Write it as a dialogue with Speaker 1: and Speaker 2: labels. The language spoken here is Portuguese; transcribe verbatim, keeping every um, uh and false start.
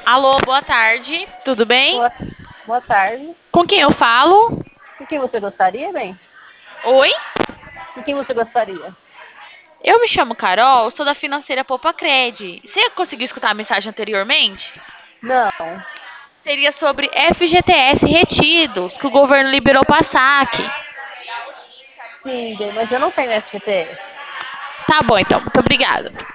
Speaker 1: Alô, boa tarde. Tudo bem?
Speaker 2: Boa, boa tarde.
Speaker 1: Com quem eu falo?
Speaker 2: De quem você gostaria, bem?
Speaker 1: Oi?
Speaker 2: De quem você gostaria?
Speaker 1: Eu me chamo Carol, sou da financeira Poupa Cred. Você conseguiu escutar a mensagem anteriormente?
Speaker 2: Não.
Speaker 1: Seria sobre F G T S retidos, que o governo liberou para saque.
Speaker 2: Sim, bem, mas eu não tenho F G T S.
Speaker 1: Tá bom, então. Muito obrigada.